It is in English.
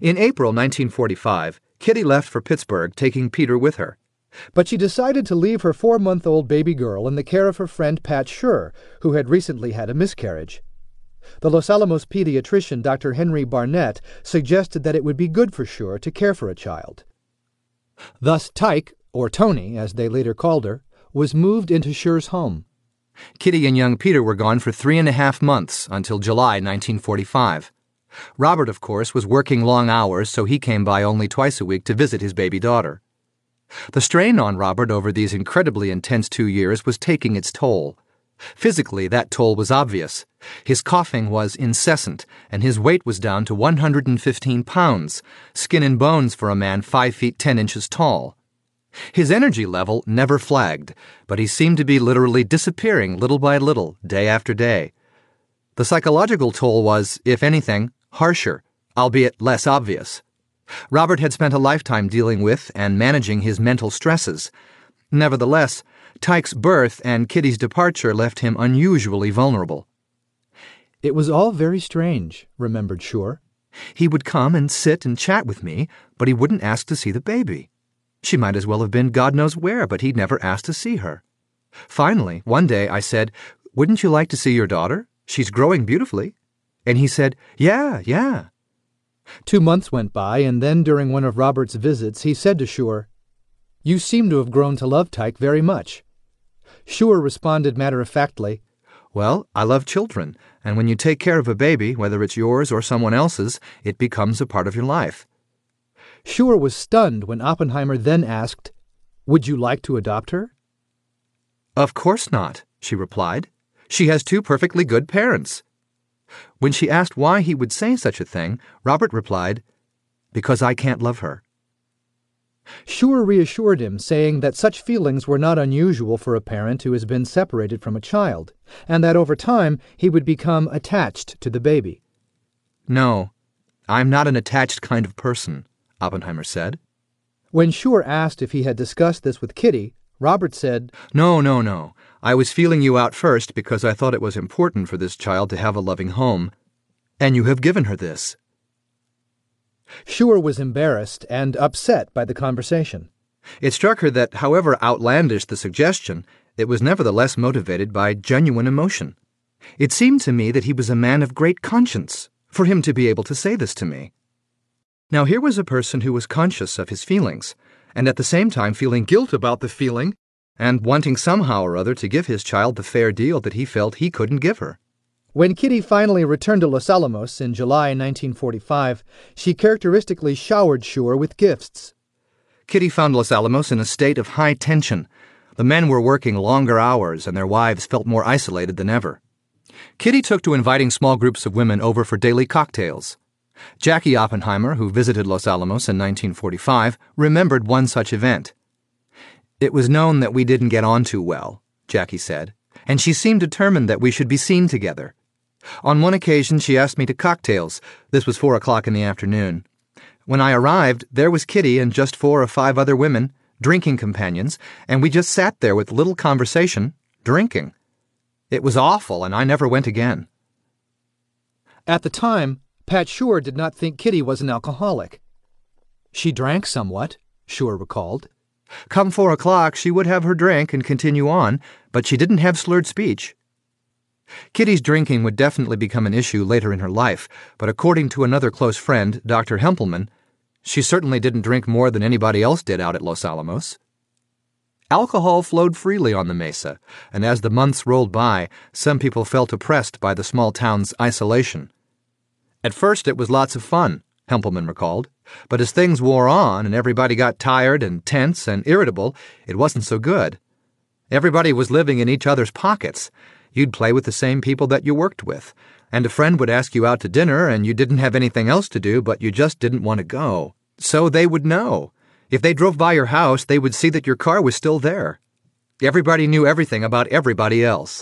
In April 1945, Kitty left for Pittsburgh, taking Peter with her. But she decided to leave her 4-month-old baby girl in the care of her friend Pat Schur, who had recently had a miscarriage. The Los Alamos pediatrician Dr. Henry Barnett suggested that it would be good for Schur to care for a child. Thus Tyke, or Tony as they later called her, was moved into Schur's home. Kitty and young Peter were gone for 3.5 months, until July 1945. Robert, of course, was working long hours, so he came by only twice a week to visit his baby daughter. The strain on Robert over these incredibly intense 2 years was taking its toll. Physically, that toll was obvious. His coughing was incessant, and his weight was down to 115 pounds, skin and bones for a man 5 feet 10 inches tall. His energy level never flagged, but he seemed to be literally disappearing little by little, day after day. The psychological toll was, if anything, harsher, albeit less obvious. Robert had spent a lifetime dealing with and managing his mental stresses. Nevertheless, Tyke's birth and Kitty's departure left him unusually vulnerable. It was all very strange, remembered Schur. He would come and sit and chat with me, but he wouldn't ask to see the baby. She might as well have been God knows where, but he'd never asked to see her. Finally, one day I said, "Wouldn't you like to see your daughter? She's growing beautifully." And he said, Yeah. 2 months went by, and then during one of Robert's visits, he said to Schur, "You seem to have grown to love Tyke very much." Schur responded matter-of-factly, "Well, I love children, and when you take care of a baby, whether it's yours or someone else's, it becomes a part of your life." Schur was stunned when Oppenheimer then asked, "Would you like to adopt her?" "Of course not," she replied. "She has 2 perfectly good parents." When she asked why he would say such a thing, Robert replied, "Because I can't love her." Schur reassured him, saying that such feelings were not unusual for a parent who has been separated from a child, and that over time he would become attached to the baby. "No, I'm not an attached kind of person," Oppenheimer said. When Schur asked if he had discussed this with Kitty, Robert said, No. I was feeling you out first because I thought it was important for this child to have a loving home, and you have given her this." Schur was embarrassed and upset by the conversation. It struck her that, however outlandish the suggestion, it was nevertheless motivated by genuine emotion. It seemed to me that he was a man of great conscience, for him to be able to say this to me. Now here was a person who was conscious of his feelings, and at the same time feeling guilt about the feeling, and wanting somehow or other to give his child the fair deal that he felt he couldn't give her. When Kitty finally returned to Los Alamos in July 1945, she characteristically showered Schur with gifts. Kitty found Los Alamos in a state of high tension. The men were working longer hours, and their wives felt more isolated than ever. Kitty took to inviting small groups of women over for daily cocktails. Jackie Oppenheimer, who visited Los Alamos in 1945, remembered one such event. "It was known that we didn't get on too well," Jackie said, "and she seemed determined that we should be seen together. On one occasion she asked me to cocktails. This was 4 o'clock in the afternoon. When I arrived, there was Kitty and just 4 or 5 other women, drinking companions, and we just sat there with little conversation, drinking. It was awful, and I never went again." At the time, Pat Schur did not think Kitty was an alcoholic. "She drank somewhat," Schur recalled. Come 4 o'clock, she would have her drink and continue on, but she didn't have slurred speech. Kitty's drinking would definitely become an issue later in her life, but according to another close friend, Dr. Hempelman, she certainly didn't drink more than anybody else did out at Los Alamos. Alcohol flowed freely on the mesa, and as the months rolled by, some people felt oppressed by the small town's isolation. At first it was lots of fun, Hempelman recalled, but as things wore on and everybody got tired and tense and irritable, it wasn't so good. Everybody was living in each other's pockets. You'd play with the same people that you worked with, and a friend would ask you out to dinner and you didn't have anything else to do, but you just didn't want to go. So they would know. If they drove by your house, they would see that your car was still there. Everybody knew everything about everybody else.